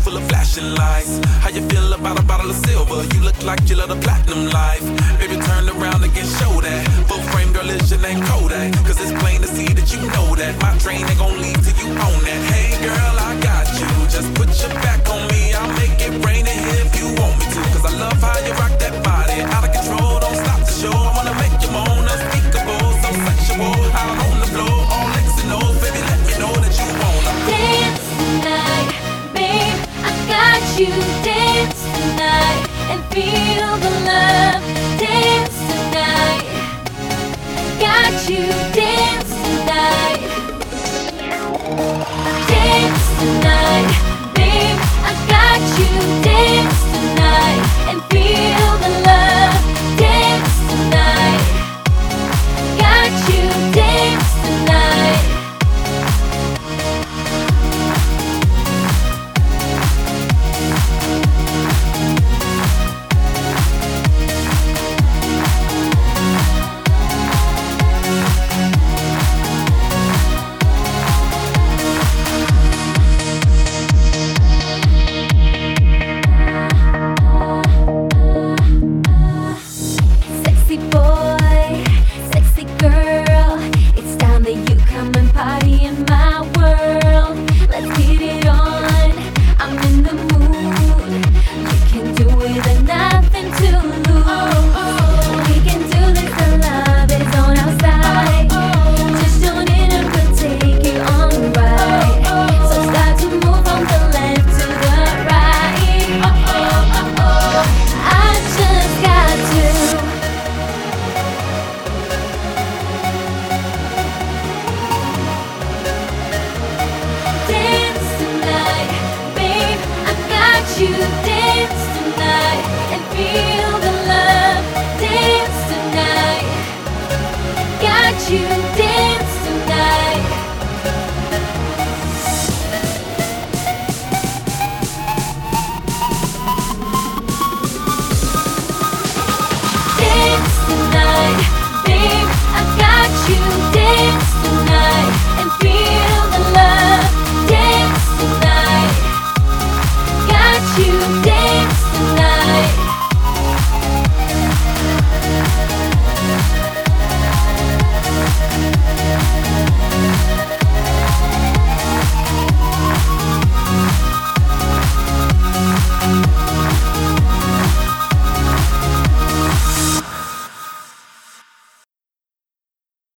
full of flashing lights. How you feel about a bottle of silver? You look like you love the platinum life. Baby, turn around and get show that. Full frame girl is your name Kodak. Cause it's plain to see that you know that my train ain't gon' leave till you own that. Hey girl, I got you. Just put your back on me. I'll make it rain in here if you want me to. Cause I love how you rock that body. Out of control, don't stop the show. I wanna make you moan, unspeakable, so sexual. Out on the floor, all X and O's. Baby, let me know that you wanna dance tonight, babe. I got you. Dance tonight and feel the love. Dance tonight, got you. Dance tonight, dance tonight, babe. I got you. Dance tonight and feel the love. Dance tonight, got you. Dance tonight. Sexy boy, sexy girl, it's time that you come and party in my world. Let's get it on, I'm in the mood. You can do it and nothing to lose. We can do this, the love is on our side. Just join in and we'll take you on a ride. So start to move from the left to the right. I just got to dance tonight, babe. I got you. Dance tonight and feel the love. Dance tonight, got you. Dance